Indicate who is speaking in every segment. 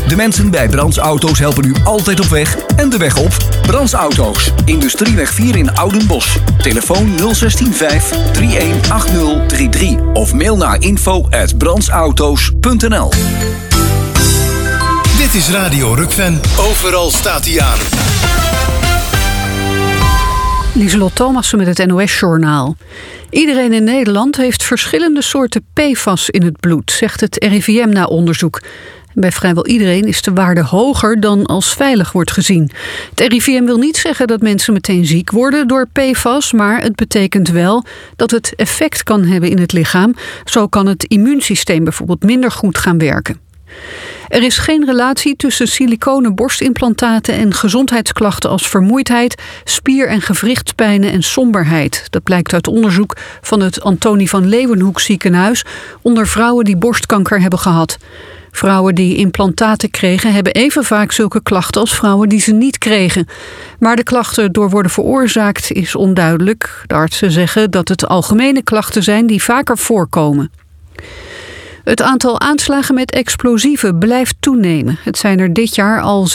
Speaker 1: De mensen bij Brands Auto's helpen u altijd op weg en de weg op. Brands Auto's, Industrieweg 4 in Oudenbosch. Telefoon 0615 318033 of mail naar info@brandsauto's.nl.
Speaker 2: Dit is Radio Rukven. Overal staat hij aan.
Speaker 3: Lieselot Thomassen met het NOS-journaal. Iedereen in Nederland heeft verschillende soorten PFAS in het bloed, zegt het RIVM na onderzoek. Bij vrijwel iedereen is de waarde hoger dan als veilig wordt gezien. Het RIVM wil niet zeggen dat mensen meteen ziek worden door PFAS, maar het betekent wel dat het effect kan hebben in het lichaam. Zo kan het immuunsysteem bijvoorbeeld minder goed gaan werken. Er is geen relatie tussen siliconen borstimplantaten en gezondheidsklachten als vermoeidheid, spier- en gewrichtspijnen en somberheid. Dat blijkt uit onderzoek van het Antonie van Leeuwenhoek ziekenhuis onder vrouwen die borstkanker hebben gehad. Vrouwen die implantaten kregen hebben even vaak zulke klachten als vrouwen die ze niet kregen. Waar de klachten door worden veroorzaakt is onduidelijk. De artsen zeggen dat het algemene klachten zijn die vaker voorkomen. Het aantal aanslagen met explosieven blijft toenemen. Het zijn er dit jaar al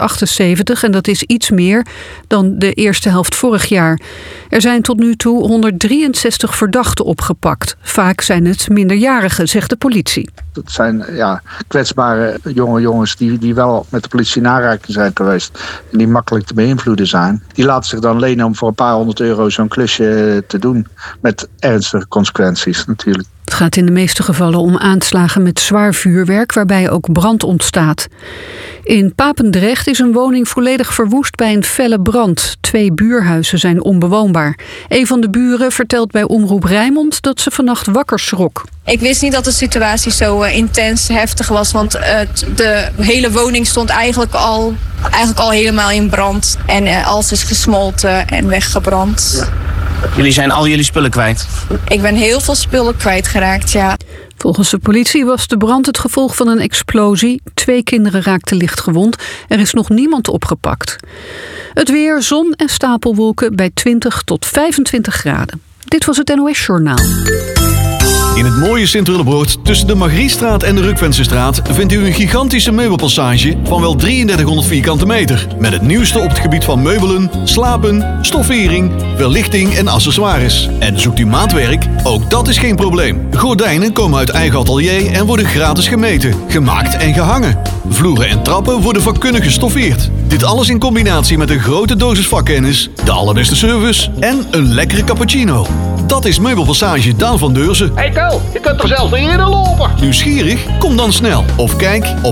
Speaker 3: 678 en dat is iets meer dan de eerste helft vorig jaar. Er zijn tot nu toe 163 verdachten opgepakt. Vaak zijn het minderjarigen, zegt de politie.
Speaker 4: Het zijn kwetsbare jonge jongens die wel met de politie in aanraking zijn geweest en die makkelijk te beïnvloeden zijn. Die laten zich dan lenen om voor een paar €100 zo'n klusje te doen met ernstige consequenties natuurlijk.
Speaker 3: Het gaat in de meeste gevallen om aanslagen met zwaar vuurwerk waarbij ook brand ontstaat. In Papendrecht is een woning volledig verwoest bij een felle brand. 2 buurhuizen zijn onbewoonbaar. Een van de buren vertelt bij Omroep Rijnmond dat ze vannacht wakker schrok.
Speaker 5: Ik wist niet dat de situatie zo intens heftig was, want de hele woning stond eigenlijk al helemaal in brand. En alles is gesmolten en weggebrand.
Speaker 6: Ja. Jullie zijn al jullie spullen kwijt?
Speaker 5: Ik ben heel veel spullen kwijtgeraakt, ja.
Speaker 3: Volgens de politie was de brand het gevolg van een explosie. 2 kinderen raakten licht gewond. Er is nog niemand opgepakt. Het weer, zon en stapelwolken bij 20 tot 25 graden. Dit was het NOS-journaal.
Speaker 7: In het mooie Sint-Willebroord, tussen de Margriestraat en de Rukvensestraat, vindt u een gigantische meubelpassage van wel 3300 vierkante meter. Met het nieuwste op het gebied van meubelen, slapen, stoffering, verlichting en accessoires. En zoekt u maatwerk? Ook dat is geen probleem. Gordijnen komen uit eigen atelier en worden gratis gemeten, gemaakt en gehangen. Vloeren en trappen worden vakkundig gestoffeerd. Dit alles in combinatie met een grote dosis vakkennis, de allerbeste service en een lekkere cappuccino. Dat is Meubelpassage Daan van Deurzen.
Speaker 8: Hey Tel, je kunt er zelfs niet in lopen.
Speaker 7: Nieuwsgierig? Kom dan snel. Of kijk op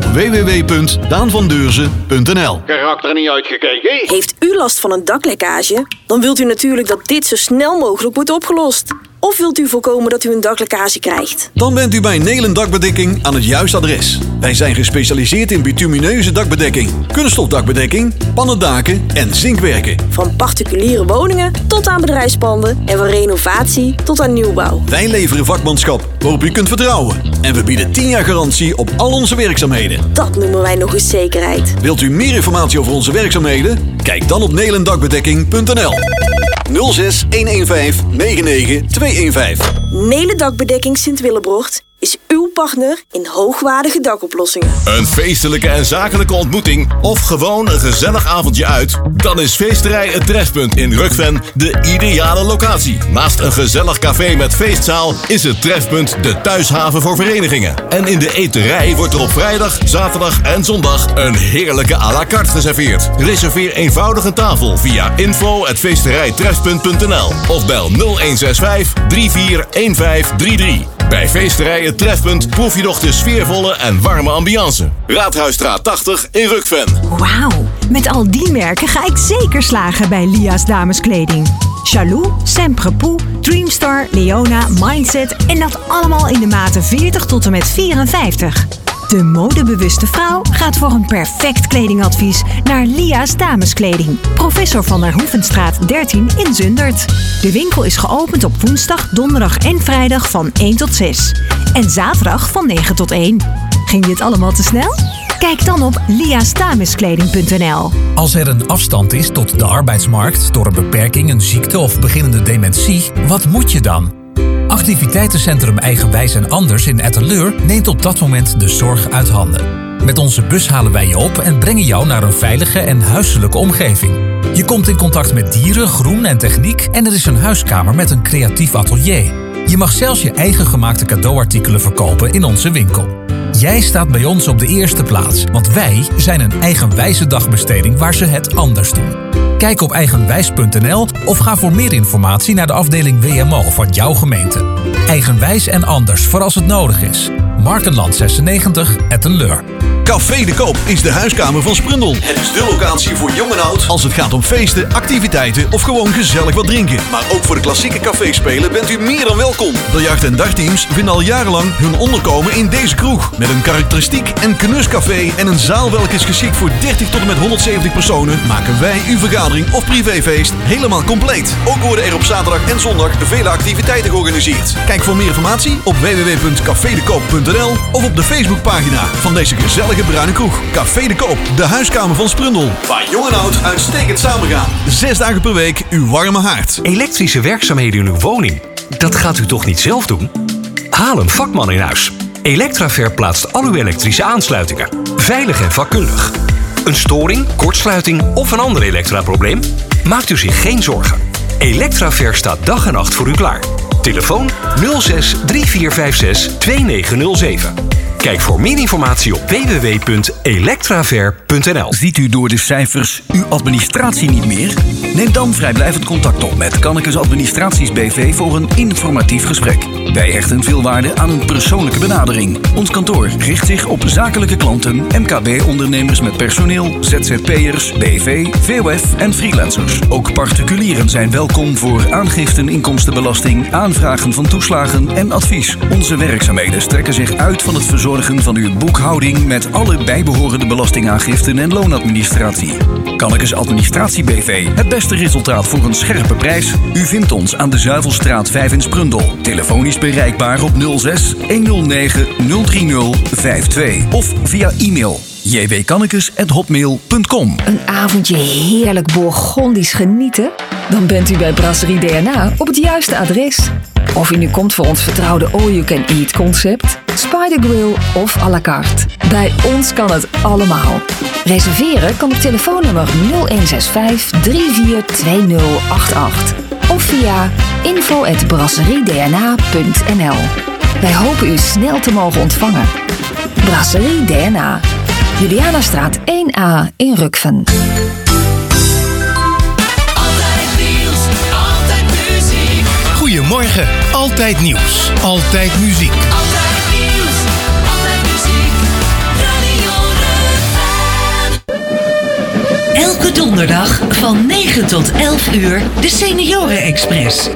Speaker 7: www.daanvandeurzen.nl.
Speaker 8: Karakter niet uitgekeken.
Speaker 9: Heeft u last van een daklekkage? Dan wilt u natuurlijk dat dit zo snel mogelijk wordt opgelost. Of wilt u voorkomen dat u een daklekkage krijgt?
Speaker 7: Dan bent u bij Nelen Dakbedekking aan het juiste adres. Wij zijn gespecialiseerd in bitumineuze dakbedekking, kunststofdakbedekking, pannendaken en zinkwerken.
Speaker 9: Van particuliere woningen tot aan bedrijfspanden en van renovatie tot aan nieuwbouw.
Speaker 7: Wij leveren vakmanschap waarop u kunt vertrouwen. En we bieden 10 jaar garantie op al onze werkzaamheden.
Speaker 9: Dat noemen wij nog eens zekerheid.
Speaker 7: Wilt u meer informatie over onze werkzaamheden? Kijk dan op nelendakbedekking.nl. 06 115 99 215.
Speaker 9: Nelen Dakbedekking Sint-Willebroord is uw partner in hoogwaardige dakoplossingen.
Speaker 10: Een feestelijke en zakelijke ontmoeting of gewoon een gezellig avondje uit? Dan is Feesterij Het Trefpunt in Rukven de ideale locatie. Naast een gezellig café met feestzaal is het Trefpunt de thuishaven voor verenigingen. En in de eterij wordt er op vrijdag, zaterdag en zondag een heerlijke à la carte geserveerd. Reserveer eenvoudig een tafel via info@feesterijtrefpunt.nl of bel 0165 341533. Bij Feesterij Het Trefpunt proef je nog de sfeervolle en warme ambiance. Raadhuisstraat 80 in Rukven.
Speaker 11: Wauw, met al die merken ga ik zeker slagen bij Lia's dameskleding. Jaloux, Semprepoux, Dreamstar, Leona, Mindset en dat allemaal in de maten 40 tot en met 54. De modebewuste vrouw gaat voor een perfect kledingadvies naar Lia's dameskleding. Professor van der Hoevenstraat 13 in Zundert. De winkel is geopend op woensdag, donderdag en vrijdag van 1 tot 6. En zaterdag van 9 tot 1. Ging dit allemaal te snel? Kijk dan op liasdameskleding.nl.
Speaker 12: Als er een afstand is tot de arbeidsmarkt door een beperking, een ziekte of beginnende dementie, wat moet je dan? Activiteitencentrum Eigenwijs en Anders in Etteleur neemt op dat moment de zorg uit handen. Met onze bus halen wij je op en brengen jou naar een veilige en huiselijke omgeving. Je komt in contact met dieren, groen en techniek en er is een huiskamer met een creatief atelier. Je mag zelfs je eigen gemaakte cadeauartikelen verkopen in onze winkel. Jij staat bij ons op de eerste plaats, want wij zijn een eigenwijze dagbesteding waar ze het anders doen. Kijk op eigenwijs.nl of ga voor meer informatie naar de afdeling WMO van jouw gemeente. Eigenwijs en anders voor als het nodig is. Markenland 96, Etten-Leur.
Speaker 7: Café de Koop is de huiskamer van Sprundel. Het is de locatie voor jong en oud als het gaat om feesten, activiteiten of gewoon gezellig wat drinken. Maar ook voor de klassieke caféspelen bent u meer dan welkom. Biljart- en dagteams vinden al jarenlang hun onderkomen in deze kroeg. Met een karakteristiek en knuscafé en een zaal welke is geschikt voor 30 tot en met 170 personen, maken wij uw vergadering of privéfeest helemaal compleet. Ook worden er op zaterdag en zondag vele activiteiten georganiseerd. Kijk voor meer informatie op www.cafedekoop.nl of op de Facebookpagina van deze gezellige bruine kroeg. Café de Koop, de huiskamer van Sprundel. Waar jong en oud uitstekend samengaan. 6 dagen per week uw warme haard.
Speaker 13: Elektrische werkzaamheden in uw woning. Dat gaat u toch niet zelf doen? Haal een vakman in huis. Electraver plaatst al uw elektrische aansluitingen. Veilig en vakkundig. Een storing, kortsluiting of een ander elektraprobleem? Maakt u zich geen zorgen. Electraver staat dag en nacht voor u klaar. Telefoon 06 3456 2907. Kijk voor meer informatie op www.electraver.nl.
Speaker 1: Ziet u door de cijfers uw administratie niet meer? Neem dan vrijblijvend contact op met Kannekes Administraties BV voor een informatief gesprek. Wij hechten veel waarde aan een persoonlijke benadering. Ons kantoor richt zich op zakelijke klanten, MKB-ondernemers met personeel, ZZP'ers, BV, VOF en freelancers. Ook particulieren zijn welkom voor aangiften inkomstenbelasting, aanvragen van toeslagen en advies. Onze werkzaamheden strekken zich uit van het verzorgen van uw boekhouding met alle bijbehorende belastingaangiften en loonadministratie. Kannekes Administratie BV. Het beste resultaat voor een scherpe prijs. U vindt ons aan de Zuivelstraat 5 in Sprundel. Telefonisch bereikbaar op 06 109 030 52 of via e-mail jwkannekes@hotmail.com.
Speaker 14: Een avondje heerlijk Bourgondisch genieten? Dan bent u bij Brasserie DNA op het juiste adres. Of u nu komt voor ons vertrouwde all-you-can-eat concept, Spider Grill of à la carte. Bij ons kan het allemaal. Reserveren kan op telefoonnummer 0165 342088 of via info@brasseriedna.nl. Wij hopen u snel te mogen ontvangen. Brasserie DNA. Julianastraat 1A in Rukven.
Speaker 2: Goedemorgen, altijd nieuws, altijd muziek.
Speaker 15: Altijd nieuws, altijd muziek, Radio Rukven. Elke donderdag van 9 tot 11 uur de Senioren Express.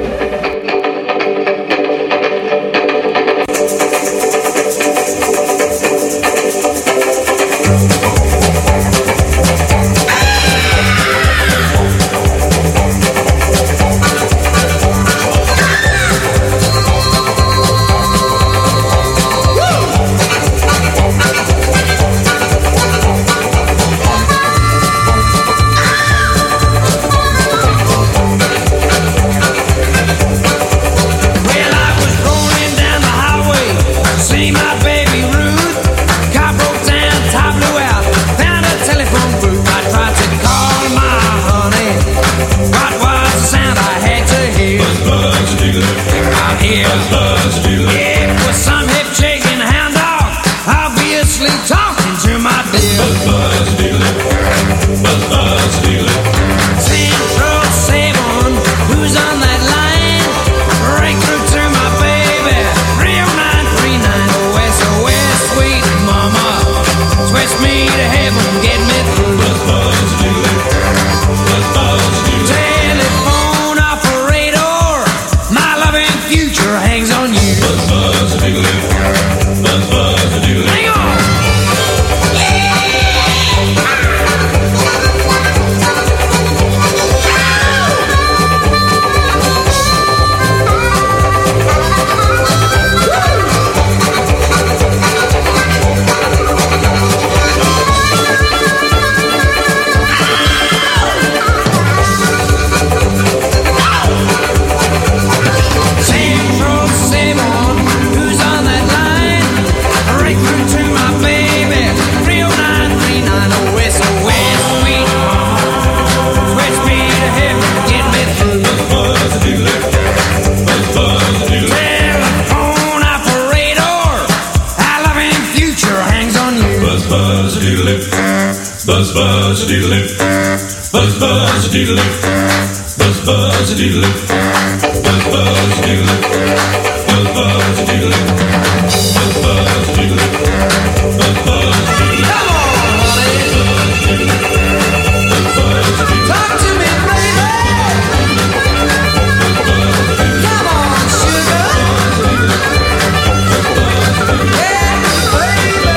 Speaker 16: buzz-a-diddle-loo. Buzz, buzz-a-diddle-loo. Buzz, buzz-a-diddle-loo. Buzz, buzz-a-diddle-loo. Buzz, buzz-a-diddle-loo. Buzz, buzz-a-diddle-loo. Buzz, buzz-a-diddle-loo. Buzz, buzz-a-diddle-loo.
Speaker 17: Talk to me, baby. Come on, sugar. Yeah, baby.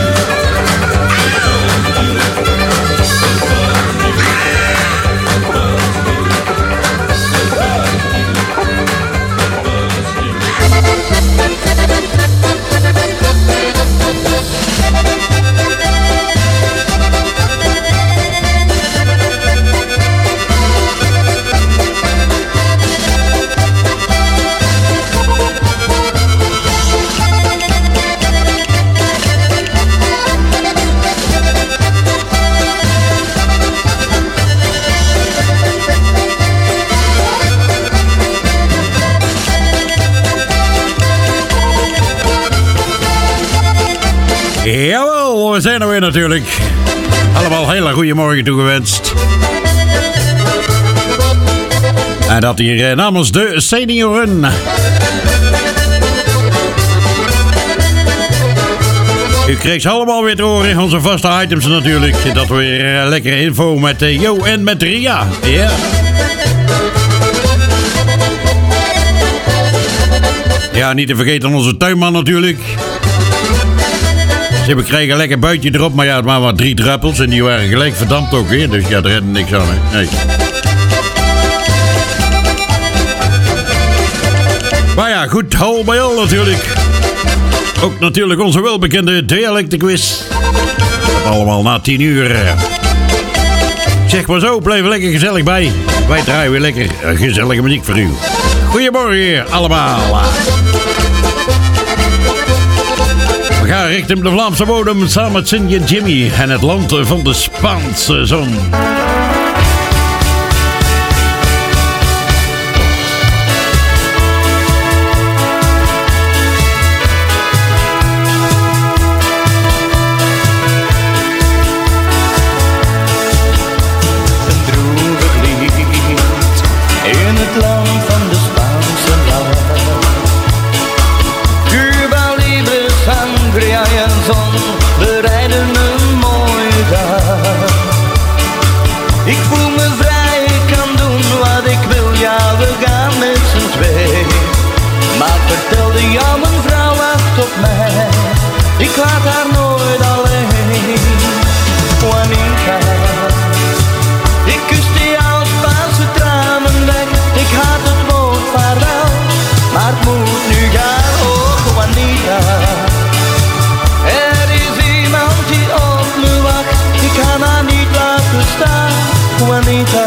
Speaker 18: Jawel, we zijn er weer natuurlijk. Allemaal hele goede morgen toegewenst. En dat hier namens de senioren. U kreeg ze allemaal weer te horen, onze vaste items natuurlijk. Dat weer lekkere info met Jo en met Ria. Ja. Yeah. Ja, niet te vergeten onze tuinman natuurlijk. Ze kregen een lekker buitje erop, maar ja, het waren maar 3 druppels en die waren gelijk verdampt ook weer. Dus ja, er redde niks aan, hè. Nee. Maar ja, goed, hou bij al natuurlijk. Ook natuurlijk onze welbekende dialectenquiz. Dat allemaal na 10 uur. Zeg maar zo, blijf lekker gezellig bij. Wij draaien weer lekker gezellige muziek voor u. Goedemorgen allemaal. We gaan richting de Vlaamse bodem samen met Cindy en Jimmy en het land van de Spaanse zon.
Speaker 19: Ik laat haar nooit alleen, Juanita. Ik kuste jouw Spaanse tranen weg. Ik had het woord vaarwel, maar het moet nu gaan, oh Juanita. Er is iemand die op me wacht. Ik kan haar niet laten staan, Juanita.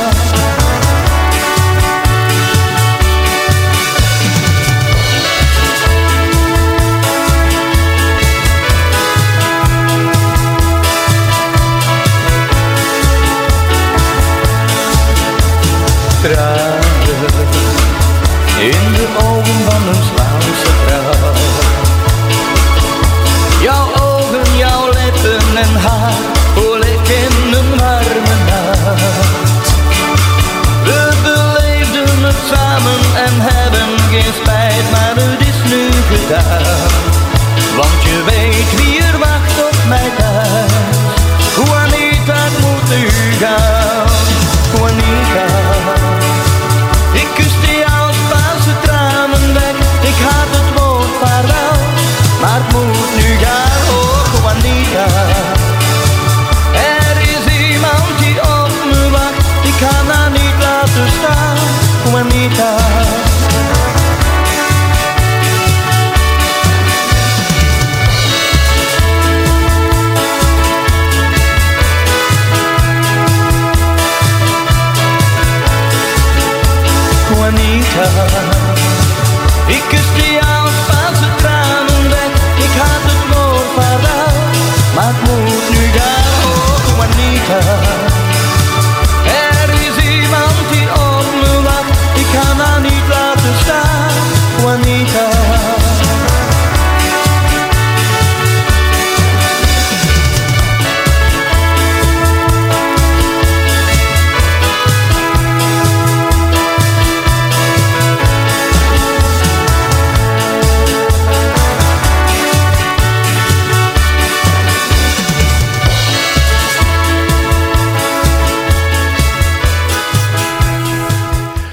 Speaker 19: In de ogen van een Spaanse vrouw. Jouw ogen, jouw lippen en haar voel ik in een warme nacht. We beleefden het samen en hebben geen spijt, maar het is nu gedaan. Want je weet wie er wacht op mij thuis. Juanita, het moet nu gaan, Juanita. Ik kuste jouw Spaanse tranen weg. Ik had het woord vaarwel, maar het moet nu gaan, oh Juanita. Er is iemand die op me wacht. Ik kan haar niet laten staan, Juanita.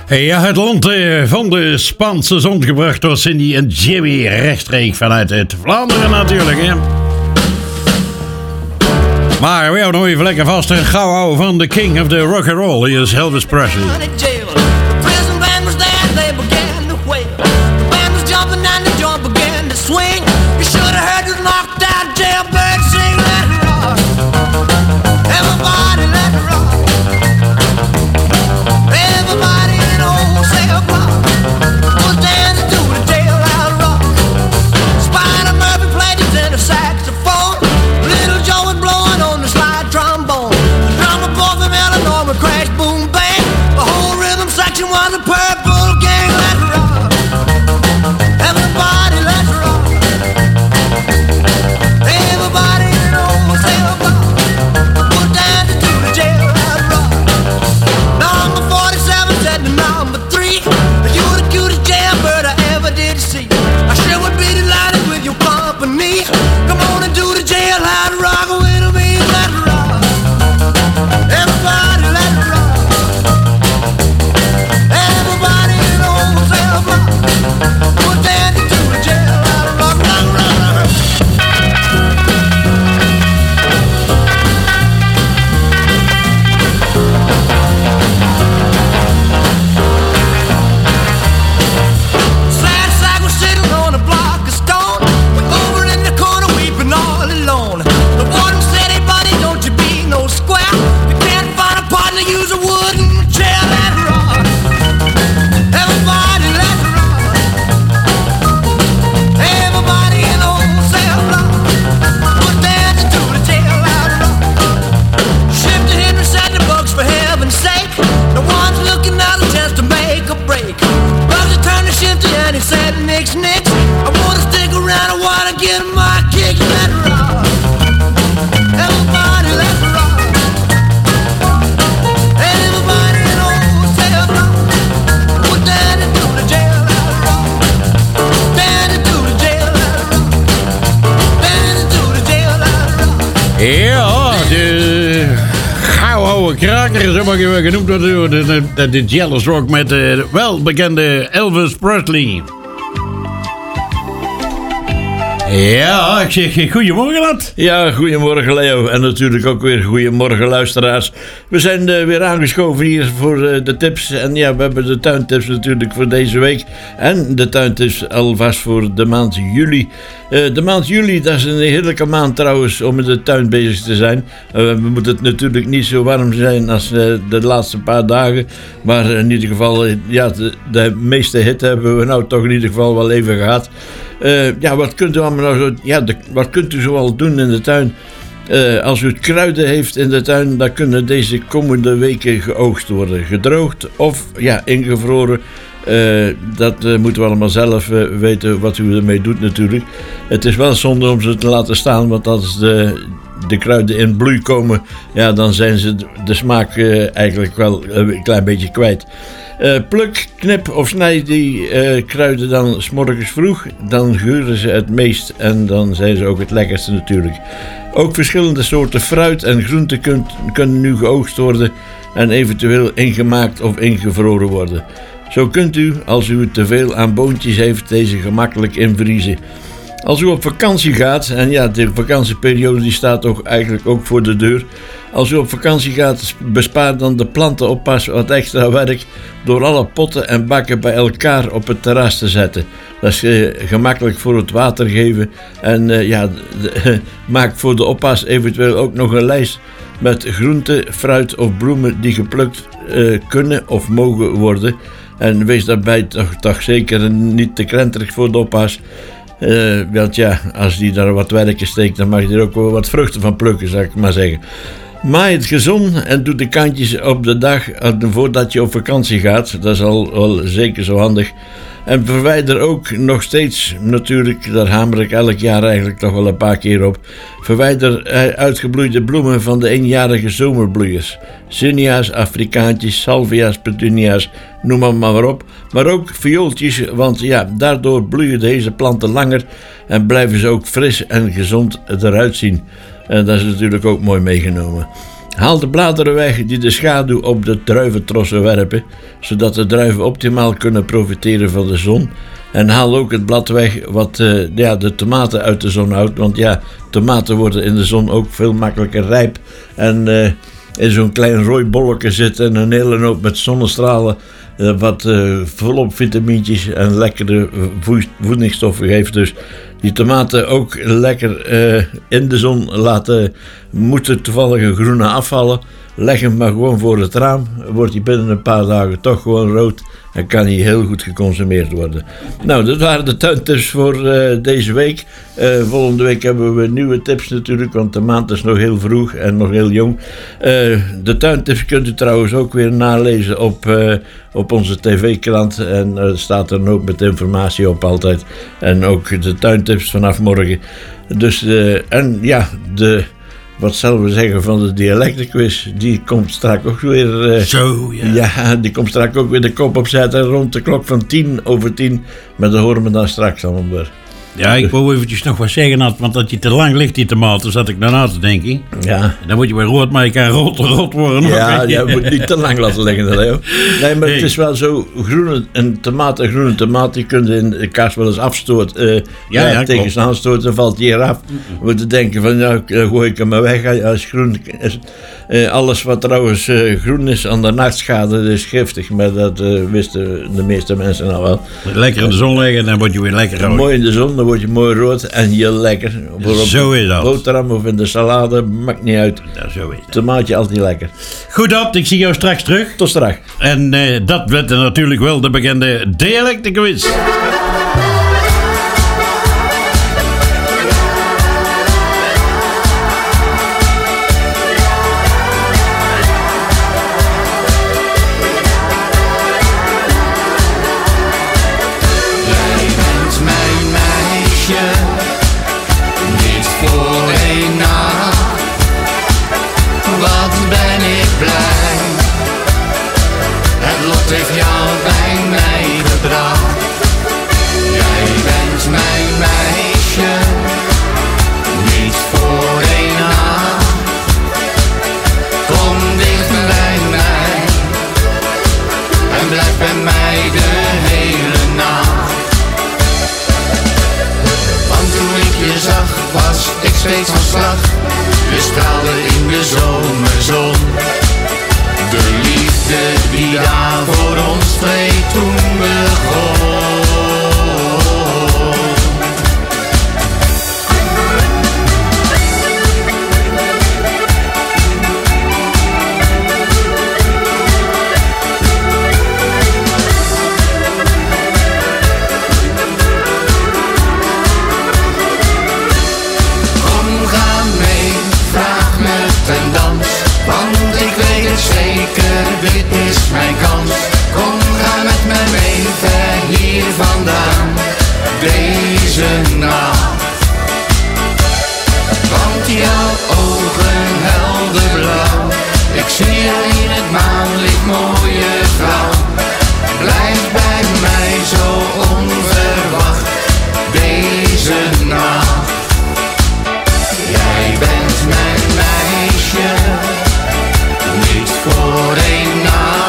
Speaker 18: Ja, het land van de Spaanse zon gebracht door Cindy en Jimmy. Rechtstreeks vanuit het Vlaanderen natuurlijk, hè. Maar we houden nog even lekker vast en gauw houden van de king of the rock and roll. Hier is Elvis Presley. Kraker, zo mag je wel genoemd worden, de Jealous Rock met de welbekende Elvis Presley. Ja, ik zeg goedemorgen, Ad.
Speaker 20: Ja, goedemorgen Leo. En natuurlijk ook weer goedemorgen luisteraars. We zijn weer aangeschoven hier voor de tips. En ja, we hebben de tuintips natuurlijk voor deze week. En de tuintips alvast voor de maand juli. De maand juli, dat is een heerlijke maand trouwens om in de tuin bezig te zijn. We moeten het natuurlijk niet zo warm zijn als de laatste paar dagen. Maar in ieder geval, ja, de meeste hitte hebben we nou toch in ieder geval wel even gehad. Ja, wat kunt u allemaal nou zo, ja, wat kunt u zoal doen in de tuin? Als u kruiden heeft in de tuin, dan kunnen deze komende weken geoogst worden. Gedroogd of ja, ingevroren. Dat moeten we allemaal zelf weten wat u ermee doet natuurlijk. Het is wel zonde om ze te laten staan, want als de kruiden in bloei komen, ja, dan zijn ze de smaak eigenlijk wel een klein beetje kwijt. Pluk, knip of snij die kruiden dan 's morgens vroeg. Dan geuren ze het meest en dan zijn ze ook het lekkerste natuurlijk. Ook verschillende soorten fruit en groenten kunnen nu geoogst worden en eventueel ingemaakt of ingevroren worden. Zo kunt u, als u te veel aan boontjes heeft, deze gemakkelijk invriezen. Als u op vakantie gaat, en ja, de vakantieperiode die staat toch eigenlijk ook voor de deur. Als u op vakantie gaat, bespaar dan de plantenoppas wat extra werk door alle potten en bakken bij elkaar op het terras te zetten. Dat is gemakkelijk voor het water geven en maak voor de oppas eventueel ook nog een lijst met groenten, fruit of bloemen die geplukt kunnen of mogen worden. En wees daarbij toch zeker niet te krenterig voor de oppas. Want ja, als die daar wat werk in steekt, dan mag je er ook wel wat vruchten van plukken, zou ik maar zeggen. Maai het gezond en doe de kantjes op de dag voordat je op vakantie gaat. Dat is al wel zeker zo handig. En verwijder ook nog steeds, natuurlijk, daar hamer ik elk jaar eigenlijk toch wel een paar keer op. Verwijder uitgebloeide bloemen van de eenjarige zomerbloeiers. Zinnia's, Afrikaantjes, salvia's, petunia's, noem maar op. Maar ook viooltjes, want ja, daardoor bloeien deze planten langer en blijven ze ook fris en gezond eruit zien. En dat is natuurlijk ook mooi meegenomen. Haal de bladeren weg die de schaduw op de druiventrossen werpen, zodat de druiven optimaal kunnen profiteren van de zon. En haal ook het blad weg wat de tomaten uit de zon houdt. Want ja, tomaten worden in de zon ook veel makkelijker rijp. En in zo'n klein rooi bolletje zit en een hele hoop met zonnestralen. Wat volop vitamintjes en lekkere voedingsstoffen geeft. Dus die tomaten ook lekker in de zon laten. Moeten toevallig een groene afvallen. Leg hem maar gewoon voor het raam. Wordt hij binnen een paar dagen toch gewoon rood. En kan hij heel goed geconsumeerd worden. Nou, dat waren de tuintips voor deze week. Volgende week hebben we nieuwe tips natuurlijk. Want de maand is nog heel vroeg en nog heel jong. De tuintips kunt u trouwens ook weer nalezen op onze tv-krant. En er staat er ook met informatie op altijd. En ook de tuintips vanaf morgen. Dus, wat zullen we zeggen van de dialectenquiz? Die komt straks ook weer... Ja, die komt straks ook weer de kop opzetten rond de klok van 10:10. Maar dat horen we dan straks allemaal weer.
Speaker 18: Ja, ik wou eventjes nog wat zeggen, want dat je te lang ligt, die tomaten, zat ik daarna te denken.
Speaker 20: Ja.
Speaker 18: En dan word je weer rood, maar je kan rot worden.
Speaker 20: Ja, je moet niet te lang laten liggen, Leo. Nee, maar het is wel zo, groene tomaat, die kun je in de kaas wel eens afstoten. Tegen zijn aanstoot, dan valt die eraf. We moeten denken van, dan gooi ik hem maar weg als groen is. Alles wat trouwens groen is aan de nachtschade is giftig, maar dat wisten de meeste mensen al wel.
Speaker 18: Lekker in de zon leggen, dan word je weer lekker rood.
Speaker 20: Mooi in de zon, dan word je mooi rood en heel lekker.
Speaker 18: Zo is dat.
Speaker 20: Boterham of in de salade, maakt niet uit.
Speaker 18: Ja, zo is dat.
Speaker 20: Tomaatje altijd lekker.
Speaker 18: Goed op, ik zie jou straks terug.
Speaker 20: Tot straks.
Speaker 18: En dat werd natuurlijk wel de bekende dialectenquiz.
Speaker 17: Steeds van slag, we straalden in de zomerzon. De liefde die daar voor ons twee toen begon. Dit is mijn kans, kom ga met me mee, ver hier vandaan, deze nacht. Want jouw ogen helder blauw, ik zie je in het maanlicht, mooie vrouw. Blijf bij mij zo onverwacht, deze nacht. Jij bent mijn meisje. Niet voor een nacht.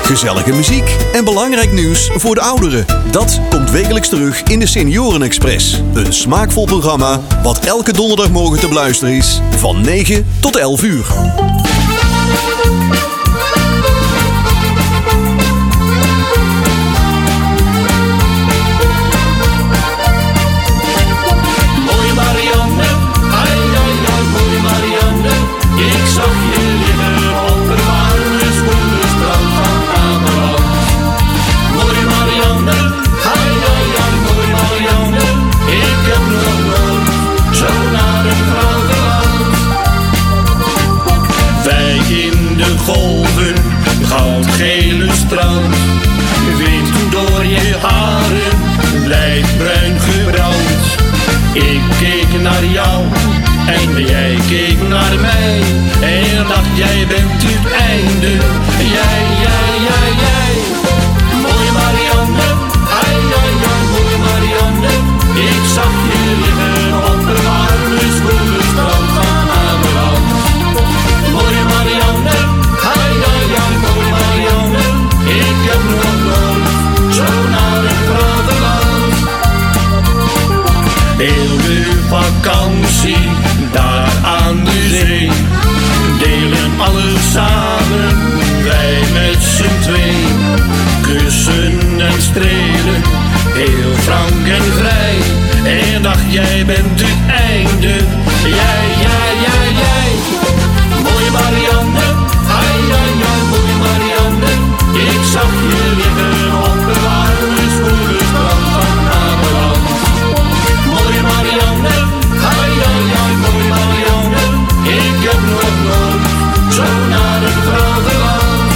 Speaker 7: gezellige muziek en belangrijk nieuws voor de ouderen. Dat komt wekelijks terug in de Senioren Express. Een smaakvol programma wat elke donderdagmorgen te beluisteren is van 9 tot 11 uur.
Speaker 16: Mooi Marianne, ai ai ai, mooi Marianne. Ik zag je liggen op een warme schoenenstrand van Ameland. Mooi Marianne, ai ai ai, mooi Marianne. Ik heb nog nooit zo naar een vrouw geland. Wij in de golven, goudgele strand. Wind door je haren, lijkt bruin gebrand. Ik keek naar jou en jij keek naar mij. En dacht, jij bent het einde. Jij, jij, jij, jij. Mooi Marianne, ai, ai, ai, mooi Marianne. Ik zag je liggen op een warme schoenenstrand van Ameland. Mooi Marianne, ai, ai, ai, mooi Marianne. Ik heb nog nooit zo naar een vrouw geland. Heel de vakantie, daar aan de zee, delen alles samen, wij met z'n twee. Kussen en strelen, heel frank en vrij. En dacht, jij bent het einde. Jij, jij, jij, jij. Mooi Marianne, ai, ai, ai, mooi Marianne. Ik zag je liggen op een warme schoenenstrand van Ameland. Mooi Marianne, ai, ai, ai, mooi Marianne. Ik heb nog nooit zo naar een vrouw geland.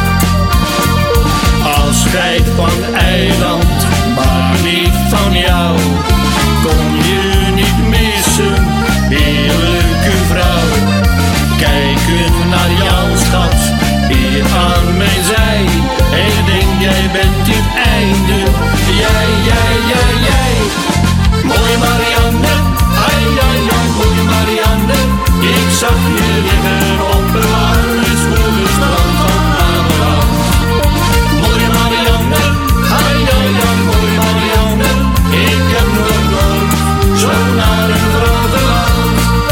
Speaker 16: Afscheid van eiland, maar niet van jou. Kon je niet missen, heerlijke vrouw. Kijken naar jouw schat, hier aan mijn zij. En denk, jij bent het einde. Jij, jij, jij, jij. Mooi Marianne, ai, ai, ai, mooi Marianne. Ik zag je liggen op een warme schoenenstrand van Ameland. Mooi Marianne, ai, ai, ai, mooi Marianne. Ik heb nog nooit zo naar een vrouw geland.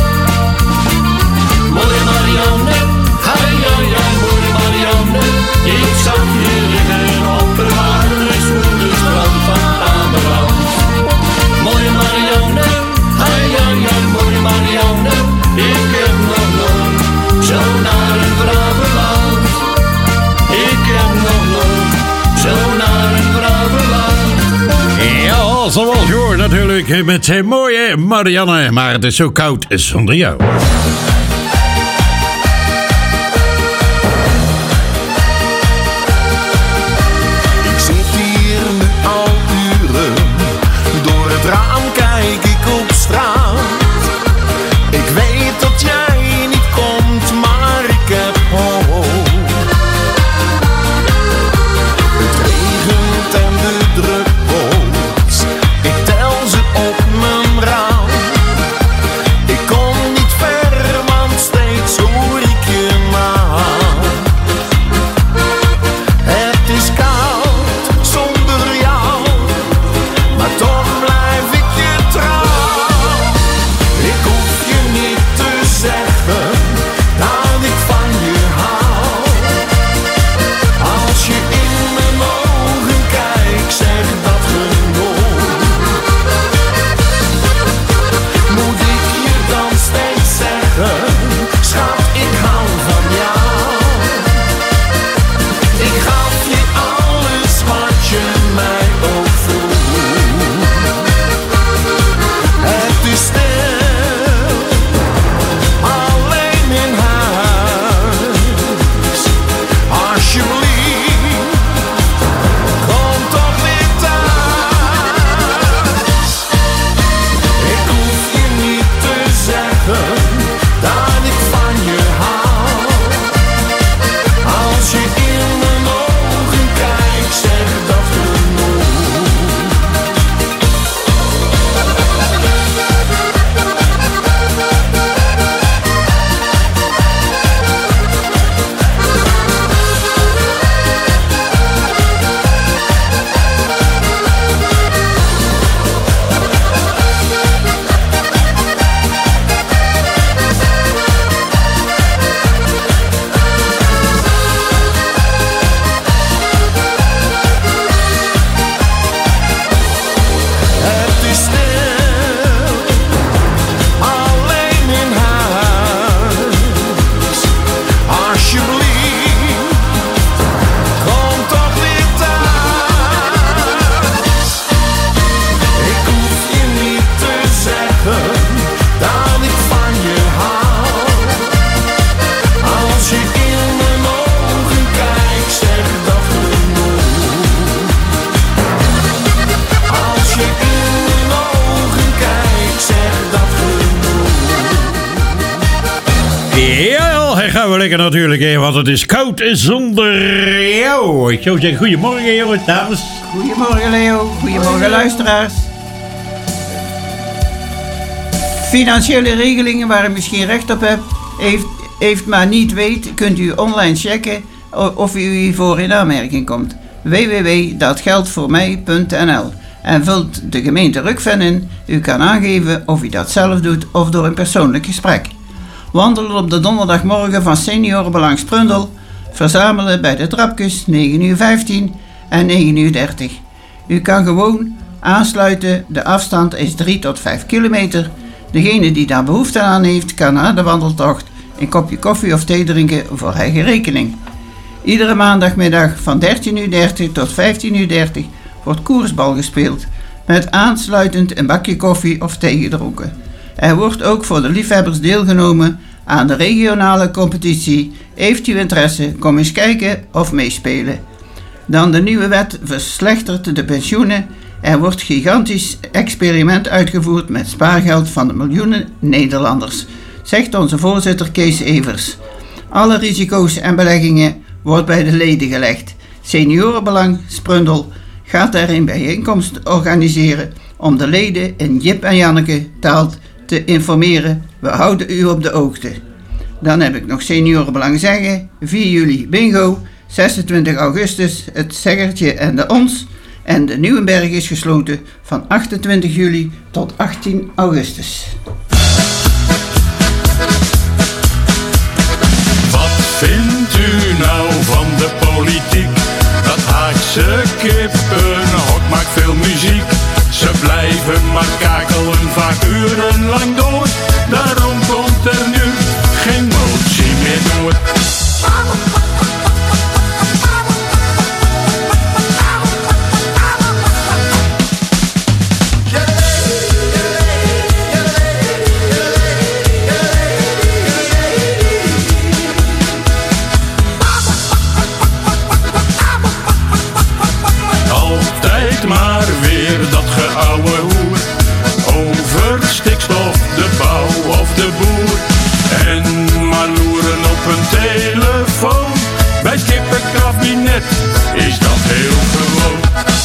Speaker 16: Mooi Marianne, ai, ai, ai, mooi Marianne. Ik zag je liggen op een warme schoenenstrand van Ameland. Mooi Marianne, ai, ai, ai, mooi Marianne. Ik heb nog nooit zo naar een vrouw geland. Ik heb nog nooit zo naar een vrouw geland.
Speaker 18: Ja, zoals je hoort natuurlijk met zijn mooie Marianne. Maar het is zo koud zonder jou.
Speaker 17: Ik zit hier nu al uren, door het raam kijk ik op straat. Ik weet dat jij niet komt, maar ik heb hoop. Het regent en de druppels, ik tel ze op mijn raam. Ik kom niet ver,
Speaker 18: gaan we lekker natuurlijk, hè, want het is koud zonder jou. Ik zou zeggen, goedemorgen jongens, dames.
Speaker 21: Goedemorgen Leo, goedemorgen luisteraars. Financiële regelingen waar u misschien recht op hebt, heeft maar niet weet, kunt u online checken of u hiervoor in aanmerking komt. www.datgeldvoormij.nl en vult de gemeente Rukven in. U kan aangeven of u dat zelf doet of door een persoonlijk gesprek. Wandelen op de donderdagmorgen van Seniorenbelang Sprundel. Verzamelen bij de trapjes 9:15 en 9:30. U kan gewoon aansluiten. De afstand is 3 tot 5 kilometer. Degene die daar behoefte aan heeft, kan na de wandeltocht een kopje koffie of thee drinken voor eigen rekening. Iedere maandagmiddag van 13:30 tot 15:30 wordt koersbal gespeeld, met aansluitend een bakje koffie of thee gedronken. Er wordt ook voor de liefhebbers deelgenomen aan de regionale competitie. Heeft u interesse, kom eens kijken of meespelen. Dan de nieuwe wet verslechtert de pensioenen. Er wordt gigantisch experiment uitgevoerd met spaargeld van de miljoenen Nederlanders, zegt onze voorzitter Kees Evers. Alle risico's en beleggingen wordt bij de leden gelegd. Seniorenbelang Sprundel gaat er een bijeenkomst organiseren om de leden in Jip en Janneke taal te informeren. We houden u op de hoogte. Dan heb ik nog Seniorenbelang zeggen. 4 juli bingo, 26 augustus het Zeggertje en de Ons. En de Nieuwenberg is gesloten van 28 juli tot 18 augustus.
Speaker 16: Wat vindt u nou van de politiek? Dat Haagse kippenhok maakt veel muziek. Ze blijven maar kakelen, vaak urenlang door. Daarom komt er nu geen motie meer door. Maar weer dat geouwe hoer over stikstof, de bouw of de boer. En maar loeren op een telefoon. Bij het kippenkabinet is dat heel gewoon.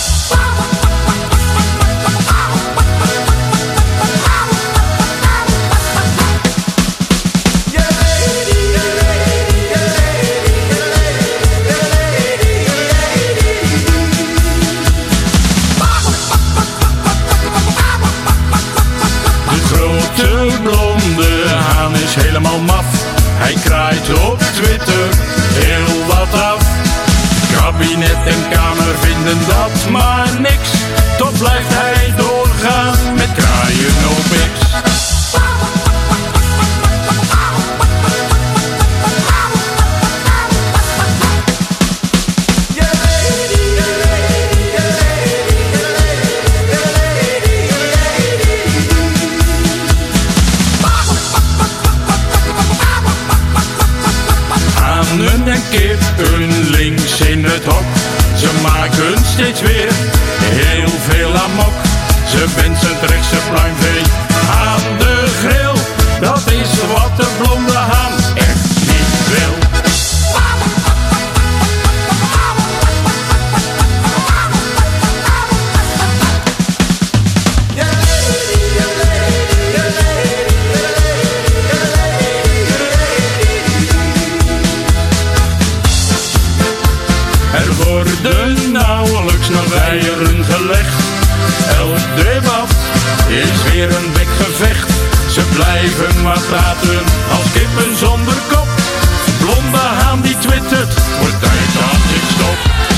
Speaker 16: Helemaal maf, hij kraait op Twitter heel wat af. Kabinet en Kamer vinden dat maar niks. Toch blijft hij doorgaan met kraaien op X. En kippen links in het hok. Ze maken steeds weer heel veel amok. Ze wensen het rechtse pluimvee aan de grill. Dat is wat de blonde haan echt niet wil. Worden nauwelijks nog eieren gelegd. Elk debat is weer een bekgevecht. Ze blijven maar praten als kippen zonder kop. Blonde haan die twittert, wordt tijd dat ik stop.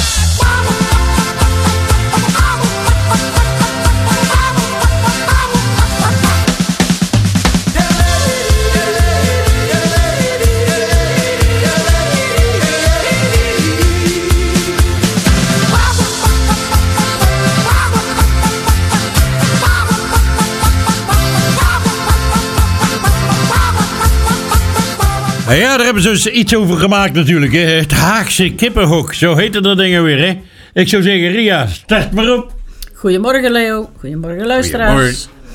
Speaker 18: Ja, daar hebben ze dus iets over gemaakt natuurlijk. Hè. Het Haagse kippenhok, zo heette dat ding weer. Hè. Ik zou zeggen, Ria, start maar op.
Speaker 22: Goedemorgen Leo, goedemorgen luisteraars.
Speaker 18: Goedemorgen.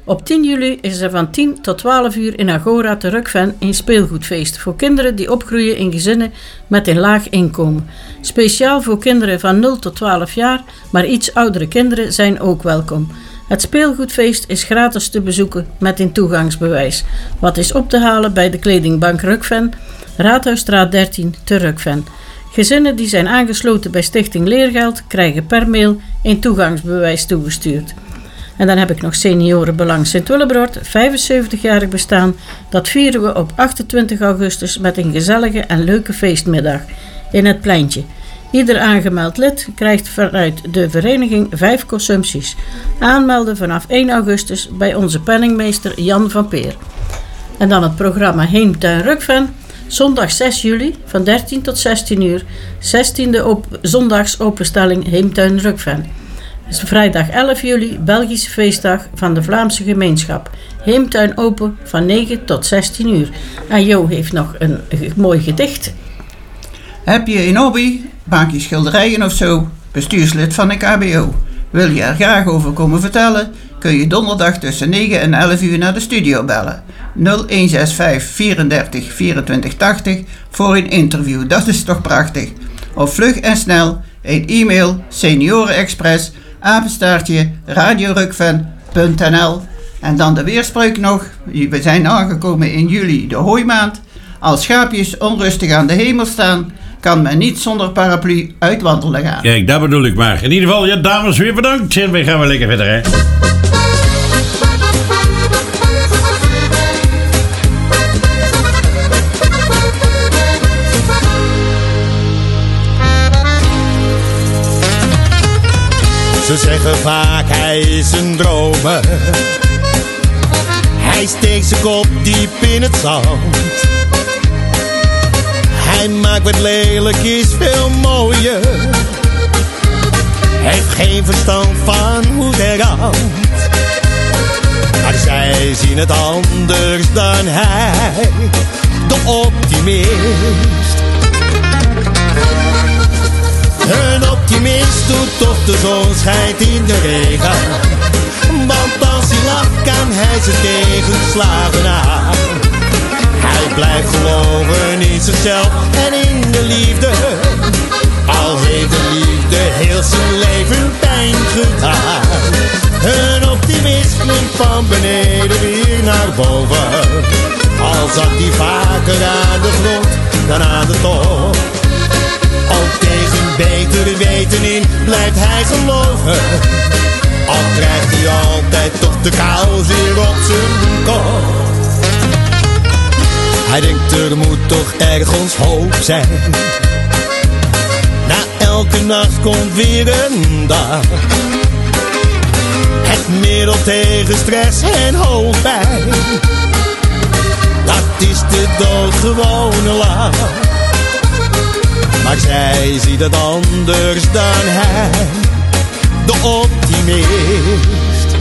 Speaker 4: Op 10 juli is er van 10 tot 12 uur in Agora te Rukven een speelgoedfeest voor kinderen die opgroeien in gezinnen met een laag inkomen. Speciaal voor kinderen van 0 tot 12 jaar, maar iets oudere kinderen zijn ook welkom. Het speelgoedfeest is gratis te bezoeken met een toegangsbewijs. Wat is op te halen bij de kledingbank Rukven, Raadhuisstraat 13 te Rukven. Gezinnen die zijn aangesloten bij Stichting Leergeld krijgen per mail een toegangsbewijs toegestuurd. En dan heb ik nog Seniorenbelang Sint-Willebrod, 75-jarig bestaan. Dat vieren we op 28 augustus met een gezellige en leuke feestmiddag in het pleintje. Ieder aangemeld lid krijgt vanuit de vereniging 5 consumpties. Aanmelden vanaf 1 augustus bij onze penningmeester Jan van Peer. En dan het programma Heemtuin Rukven. Zondag 6 juli van 13 tot 16 uur. 16e zondags openstelling Heemtuin Rukven. Dus vrijdag 11 juli, Belgische feestdag van de Vlaamse gemeenschap. Heemtuin open van 9 tot 16 uur. En Jo heeft nog een mooi gedicht.
Speaker 21: Heb je een hobby? Maak je schilderijen of zo? Bestuurslid van de KBO. Wil je er graag over komen vertellen? Kun je donderdag tussen 9 en 11 uur naar de studio bellen. 0165 34 24 80 voor een interview. Dat is toch prachtig. Of vlug en snel een e-mail seniorenexpress @radiorukven.nl. En dan de weerspreuk nog. We zijn aangekomen in juli, de hooimaand. Als schaapjes onrustig aan de hemel staan, kan men niet zonder paraplu uitwandelen gaan.
Speaker 18: Kijk, dat bedoel ik maar. In ieder geval, ja, dames, weer bedankt. En we gaan weer lekker verder, hè.
Speaker 22: Ze zeggen vaak hij is een dromer. Hij steekt zijn kop diep in het zand. Hij maakt wat lelijk is veel mooier. Heeft geen verstand van hoe het ramt. Maar zij zien het anders dan hij, de optimist. Een optimist doet toch de zon schijnt in de regen. Want als hij lacht kan hij zijn tegenslagen aan. Hij blijft geloven in zichzelf en in de liefde. Al heeft de liefde heel zijn leven pijn gedaan. Een optimist klinkt van beneden weer naar boven. Al zat hij vaker aan de grond dan aan de top. Ook tegen beter weten in blijft hij geloven. Al krijgt hij altijd toch de kou weer op zijn kop. Hij denkt er moet toch ergens hoop zijn. Na elke nacht komt weer een dag. Het middel tegen stress en hoofdpijn. Dat is de doodgewone lach. Maar zij ziet het anders dan hij, de optimist.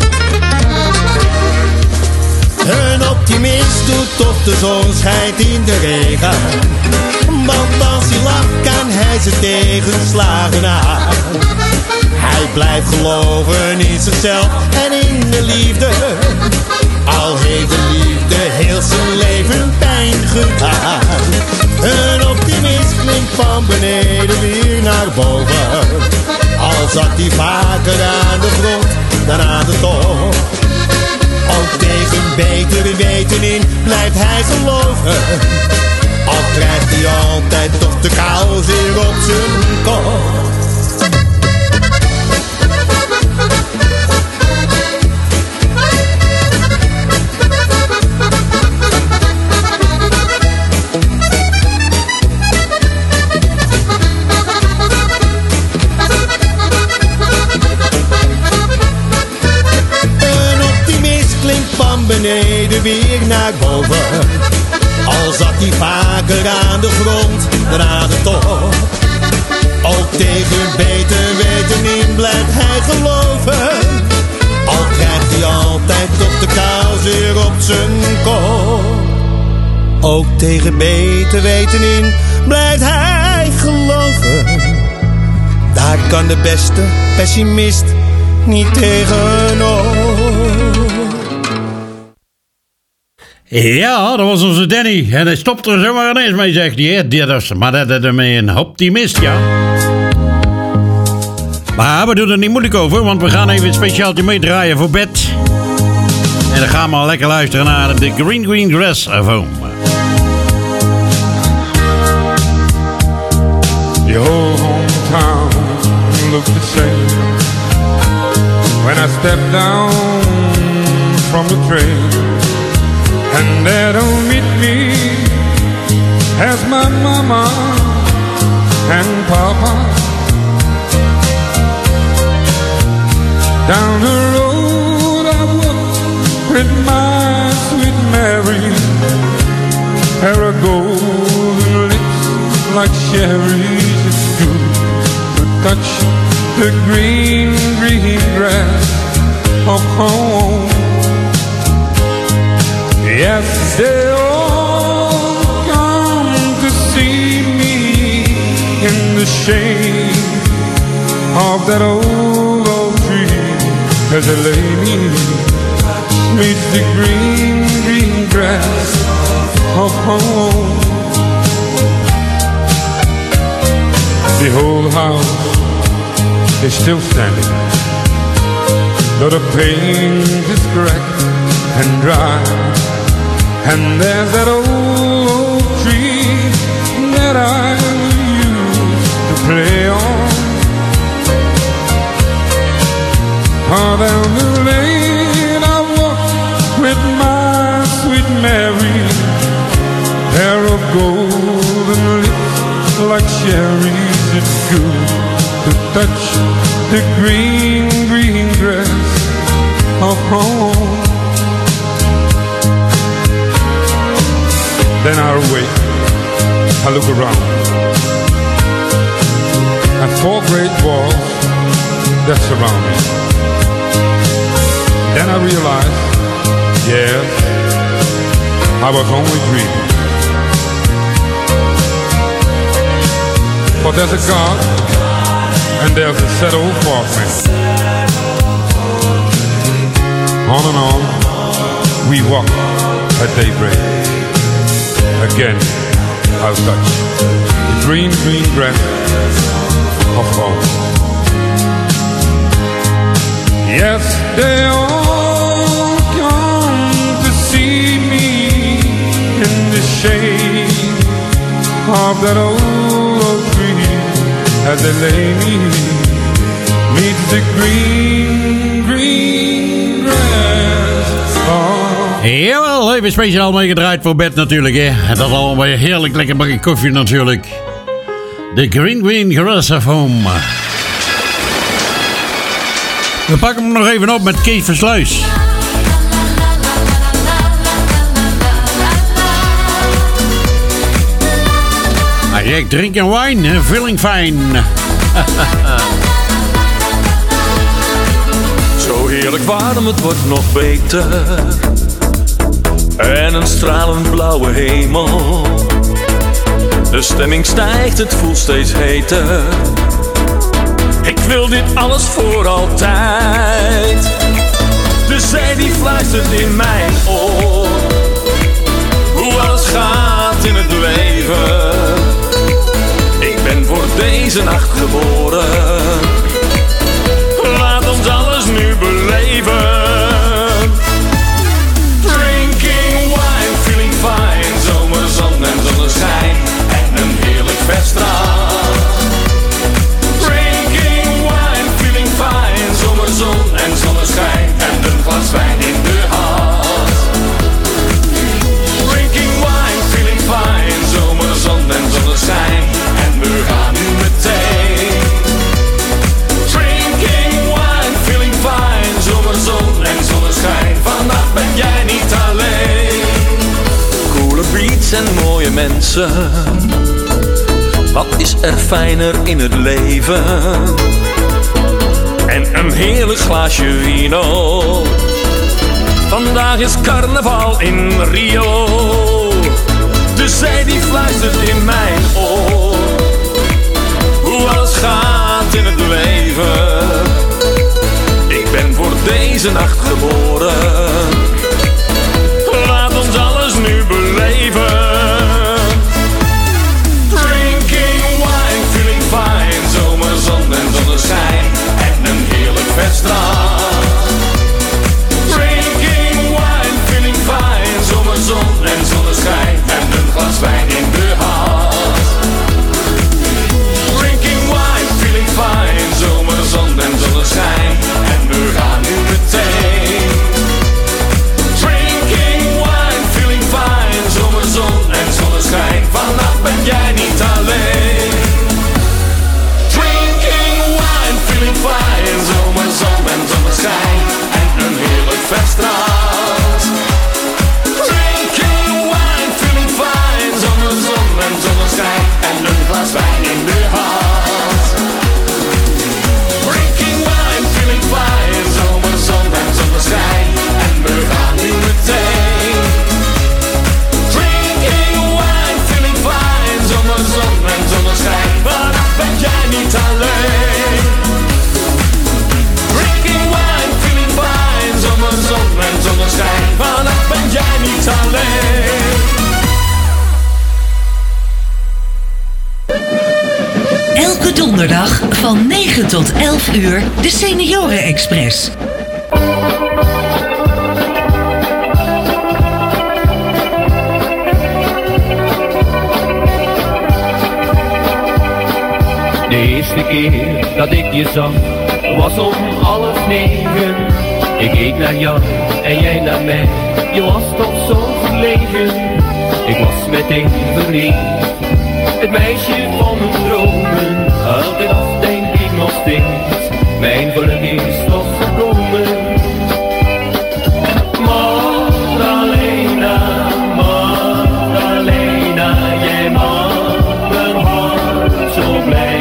Speaker 22: Een optimist doet toch de zon schijnt in de regen. Want als hij lacht kan hij zijn tegenslagen aan. Hij blijft geloven in zichzelf en in de liefde. Al heeft de liefde heel zijn leven pijn gedaan. Een optimist klinkt van beneden weer naar boven. Al zat hij vaker aan de grond dan aan de top. Ook tegen beter weten in blijft hij geloven. Al krijgt hij altijd toch de kou weer op zijn kop. Beneden weer naar boven. Al zat hij vaker aan de grond dan aan de top. Ook tegen beter weten in blijft hij geloven. Al krijgt hij altijd toch de kou weer op zijn kop. Ook tegen beter weten in blijft hij geloven. Daar kan de beste pessimist niet tegenop.
Speaker 18: Ja, dat was onze Danny. En hij stopt er zomaar ineens mee, zegt hij. Maar dat is ermee een optimist, ja. Maar we doen er niet moeilijk over, want we gaan even een speciaaltje meedraaien voor bed. En dan gaan we lekker luisteren naar The Green Grass of Home.
Speaker 5: Your hometown looks the same when I step down from the train, and there don't meet me as my mama and papa. Down the road I walk with my sweet Mary, her golden lips like cherries. It's good to touch the green grass of home. Yes, they all come to see me in the shade of that old oak tree, as they lay me meets the green grass of home. The whole house is still standing, though the paint is cracked and dry, and there's that old tree that I used to play on. Down the lane I walk with my sweet Mary, hair of golden lips like cherries. It's good to touch the green grass of home. Then I wait, I look around at four great walls that surround me. Then I realize, yes, I was only dreaming. For there's a God, and there's a sad old farmman. On and on, we walk at daybreak. Again, I'll touch the green grass of home. Yes, they all come to see me in the shade of that old oak tree, as they lay me meets the green grass of...
Speaker 18: Jawel, even speciaal meegedraaid voor bed natuurlijk, hè. En dat allemaal weer heerlijk lekker bakje koffie natuurlijk. The Green Grass of Home. We pakken hem nog even op met Kees Versluis. Hij zegt drinking wine and feeling fine.
Speaker 6: Zo heerlijk warm, het wordt nog beter. En een stralend blauwe hemel. De stemming stijgt, het voelt steeds heter. Ik wil dit alles voor altijd. De zee die fluistert in mijn oor. Hoe alles gaat in het leven. Ik ben voor deze nacht geboren. Laat ons alles nu beleven. Drinking wine, feeling fine. Zomerzon en zonneschijn. En een heerlijk feststrand. Drinking wine, feeling fine. Zomerzon en zonneschijn. En een glas wijn in de hand. Drinking wine, feeling fine. Zomerzon en zonneschijn. En we gaan nu meteen. Drinking wine, feeling fine. Zomerzon en zonneschijn. Vannacht ben jij niet alleen. Coole beats en mooie mensen. Wat is er fijner in het leven? En een heerlijk glaasje vino. Vandaag is carnaval in Rio. De zee die fluistert in mijn oor. Hoe alles gaat in het leven. Ik ben voor deze nacht geboren. Laat ons alles alleen.
Speaker 15: Elke donderdag van 9 tot 11 uur de Senioren Express.
Speaker 3: De eerste keer dat ik je zag, was om 8:30. Ik keek naar jou en jij naar mij, je was toch zo verlegen. Ik was meteen verliefd, het meisje van mijn dromen. Elke dag denk ik nog steeds, mijn geluk is toch gekomen. Magdalena, Magdalena, jij maakt mijn hart zo blij.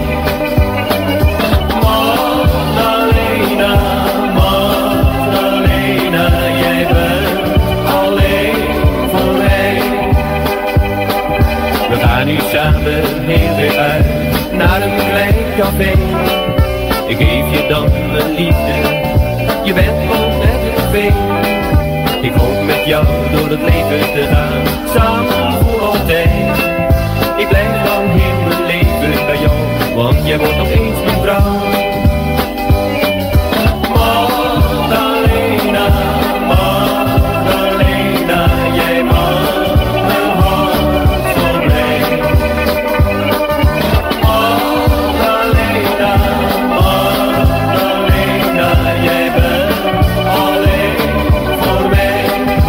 Speaker 3: Magdalena, Magdalena, jij bent alleen voor mij. We gaan nu samen heel weer uit naar een klein café. Ik geef je dan mijn liefde, je bent wel net het vee. Ik hoop met jou door het leven te gaan, samen voor altijd. Ik blijf dan heel mijn leven bij jou, want jij wordt nog eens mijn vrouw. Magdalena, Magdalena, jij maakt mijn hart zo blij. Magdalena, Magdalena, jij bent alleen voor mij.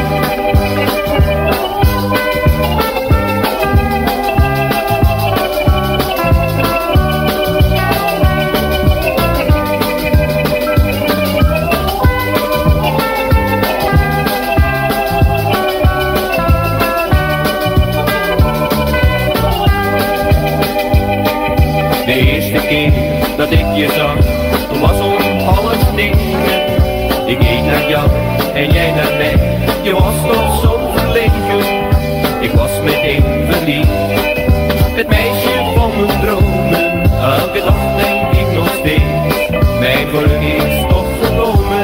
Speaker 3: De eerste keer dat ik je zag, was om 8:30. Ik keek naar jou en jij naar mij, je was toch zo verlegen. Ik was meteen verliefd, het meisje van mijn dromen. Elke dag denk ik nog steeds, mijn geluk is toch gekomen.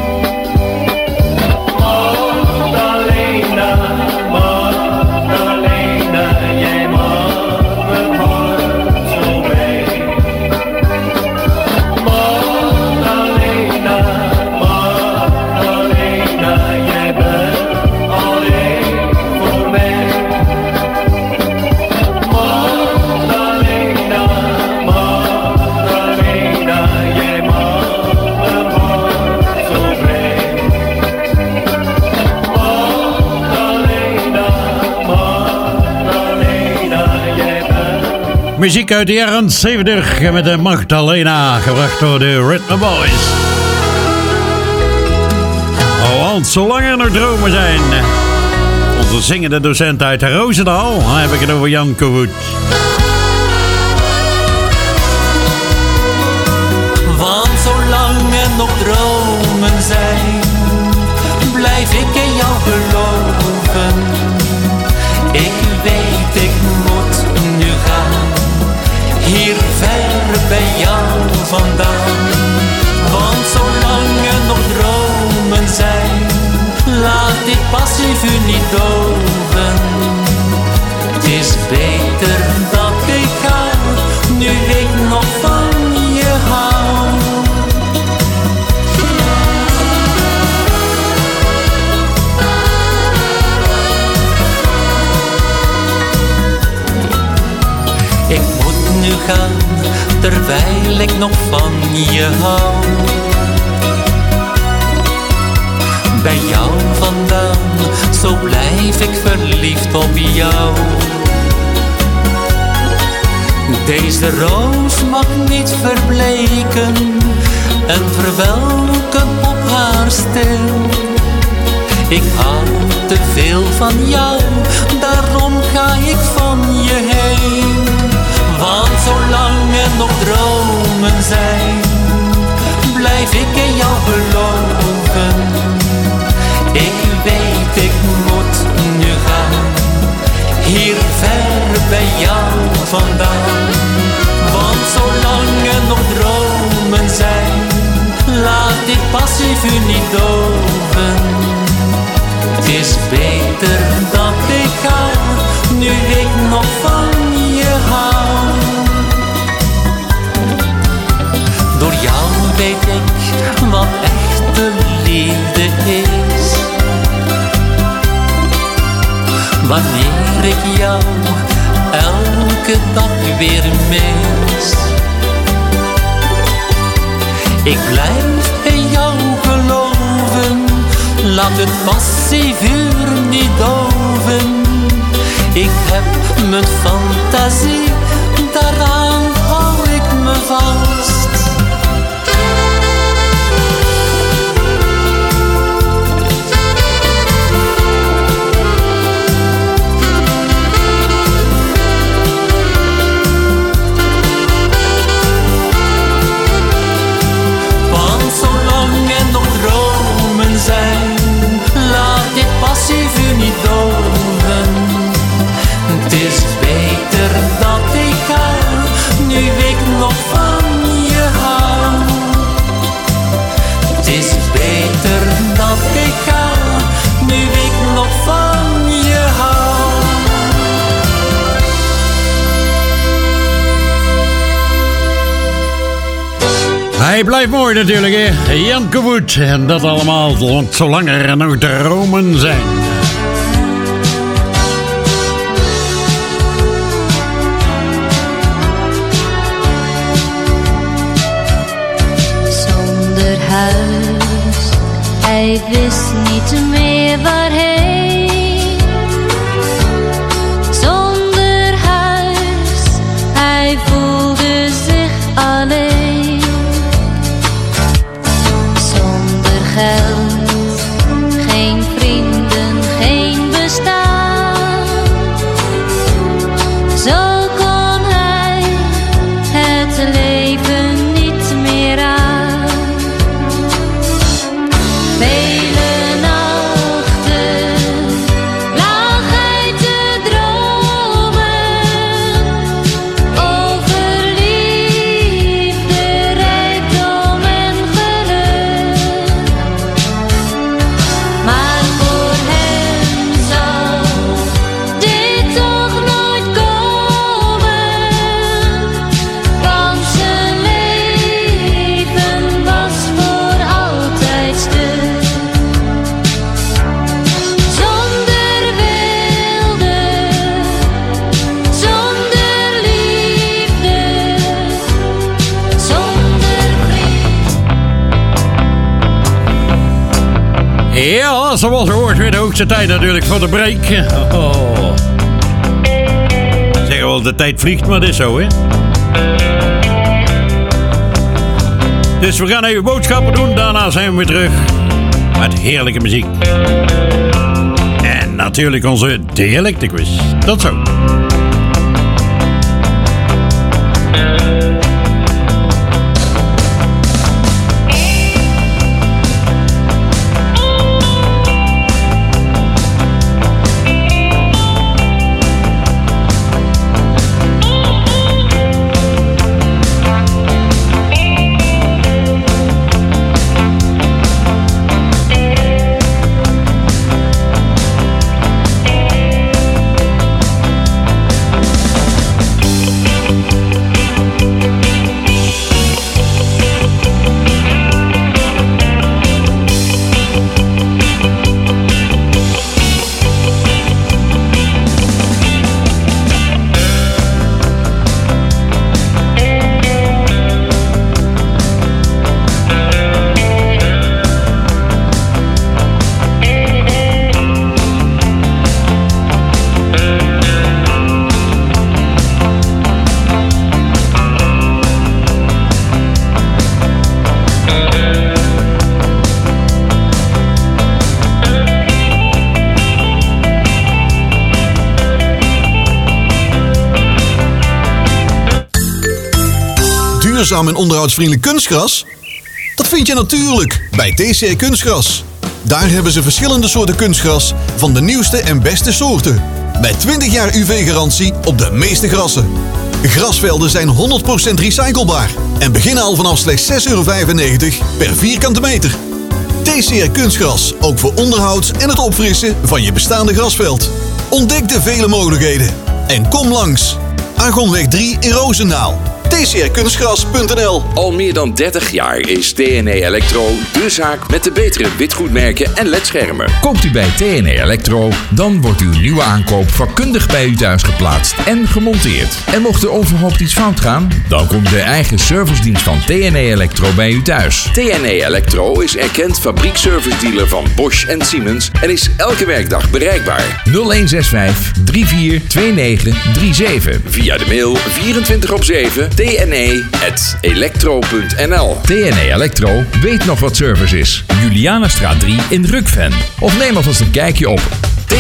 Speaker 3: Magdalena, Magdalena, jij maakt mijn hart zo blij. Magdalena, Magdalena, jij bent alleen voor mij. Magdalena, Magdalena, jij maakt mijn hart zo blij. Magdalena, Magdalena, jij bent.
Speaker 18: Muziek uit de jaren 70 met de Magdalena, gebracht door de Rhythm Boys. Oh, want zolang er nog dromen zijn. Onze zingende docent uit Roosendaal, dan heb ik het over Jan Koevoet.
Speaker 8: Want zolang er nog dromen zijn, blijf ik in jou geloven. Ik weet, ik moet nu gaan, hier ver bij jou vandaan. Want zolang er nog dromen zijn, laat dit passief u niet doven. Het is beter dat ik ga, nu ik nog van je hou. Ik moet nu gaan, terwijl ik nog van je hou. Bij jou vandaan, zo blijf ik verliefd op jou. Deze roos mag niet verbleken en verwelken op haar stil. Ik hou te veel van jou, daarom ga ik van je heen. Want zolang er nog dromen zijn, blijf ik in jou geloven. Ik weet, ik moet nu gaan, hier ver bij jou vandaan. Want zolang er nog dromen zijn, laat dit passief u niet doven. Het is beter elke dag weer mis. Ik blijf in jou geloven, laat het passievuur niet doven. Ik heb mijn fantasie, daaraan hou ik me vast. Want zolang er nog dromen zijn, laat dit passievuur niet doven. Het is beter dat ik ga, nu ik nog van je hou. Het is beter dat ik ga, nu ik nog van je hou.
Speaker 18: Hij blijft mooi natuurlijk, hè. Janke Woed. En dat allemaal zolang er nog dromen zijn.
Speaker 9: Huis, hij wist niet meer waarheen. Zonder huis, hij voelde zich alleen. Zonder geld, geen vrienden, geen bestaan. Zo kon hij het leven niet meer aan. Vele nachten lag hij te dromen over liefde, rijkdom en geluk. Maar voor hem zal dit toch nooit komen, want zijn leven was voor altijd stuk. Zonder wilde, zonder liefde, zonder vriend.
Speaker 18: Ja, zoals gehoord, weer de hoogste tijd natuurlijk voor de break. Oh. Zeggen wel, de tijd vliegt, maar dat is zo, hè. Dus we gaan even boodschappen doen, daarna zijn we weer terug met heerlijke muziek. En natuurlijk onze dialectenquiz. Tot zo.
Speaker 7: Duurzaam en onderhoudsvriendelijk kunstgras? Dat vind je natuurlijk bij TCR Kunstgras. Daar hebben ze verschillende soorten kunstgras van de nieuwste en beste soorten. Met 20 jaar UV-garantie op de meeste grassen. Grasvelden zijn 100% recyclebaar en beginnen al vanaf slechts €6,95 per vierkante meter. TCR Kunstgras, ook voor onderhoud en het opfrissen van je bestaande grasveld. Ontdek de vele mogelijkheden en kom langs. Argonweg 3 in Roosendaal. tcrkunstgras.nl.
Speaker 10: Al meer dan 30 jaar is TNE Electro de zaak met de betere witgoedmerken en ledschermen.
Speaker 12: Koopt u bij TNE Electro, dan wordt uw nieuwe aankoop vakkundig bij u thuis geplaatst en gemonteerd. En mocht er onverhoopt iets fout gaan, dan komt de eigen servicedienst van TNE Electro bij u thuis.
Speaker 10: TNE Electro is erkend fabriekservice-dealer van Bosch en Siemens en is elke werkdag bereikbaar.
Speaker 12: 0165 342937.
Speaker 10: Via de mail 24/7 tne@electro.nl.
Speaker 12: TNE Electro weet nog wat service is. Julianastraat 3 in Rukven. Of neem alvast een kijkje op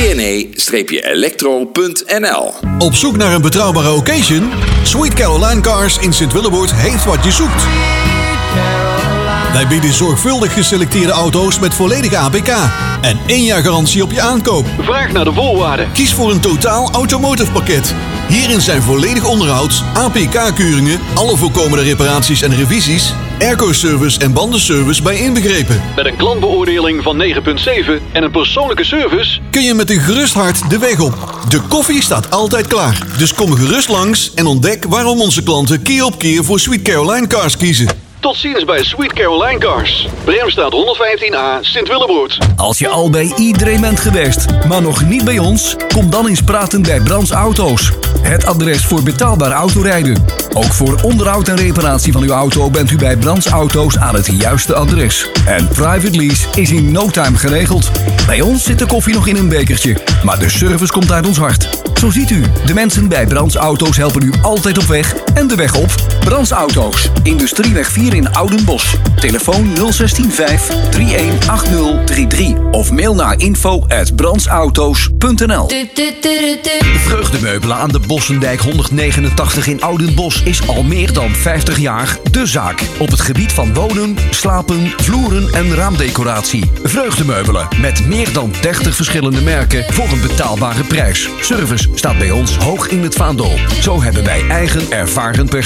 Speaker 10: tne-electro.nl.
Speaker 7: Op zoek naar een betrouwbare occasion? Sweet Caroline Cars in Sint-Willeboord heeft wat je zoekt. Wij bieden zorgvuldig geselecteerde auto's met volledige APK en 1 jaar garantie op je aankoop.
Speaker 11: Vraag naar de voorwaarden.
Speaker 7: Kies voor een totaal automotive pakket. Hierin zijn volledig onderhoud, APK-keuringen, alle voorkomende reparaties en revisies, airco-service en bandenservice bij inbegrepen.
Speaker 11: Met een klantbeoordeling van 9,7 en een persoonlijke service
Speaker 7: kun je met een gerust hart de weg op. De koffie staat altijd klaar. Dus kom gerust langs en ontdek waarom onze klanten keer op keer voor Sweet Caroline Cars kiezen.
Speaker 11: Tot ziens bij Sweet Caroline Cars. Bremstraat 115A, Sint-Willeboord.
Speaker 1: Als je al bij iedereen bent geweest, maar nog niet bij ons, kom dan eens praten bij Brands Auto's. Het adres voor betaalbaar autorijden. Ook voor onderhoud en reparatie van uw auto bent u bij Brands Auto's aan het juiste adres. En private lease is in no time geregeld. Bij ons zit de koffie nog in een bekertje, maar de service komt uit ons hart. Zo ziet u, de mensen bij Brands Auto's helpen u altijd op weg en de weg op. Brands Auto's, Industrieweg 4 in Oudenbosch. Telefoon 016 318033 of mail naar info@brandsauto's.nl. Vreugdemeubelen aan de Bossendijk 189 in Oudenbosch is al meer dan 50 jaar de zaak. Op het gebied van wonen, slapen, vloeren en raamdecoratie. Vreugdemeubelen met meer dan 30 verschillende merken voor een betaalbare prijs. Service staat bij ons hoog in het vaandel. Zo hebben wij eigen ervaren personeel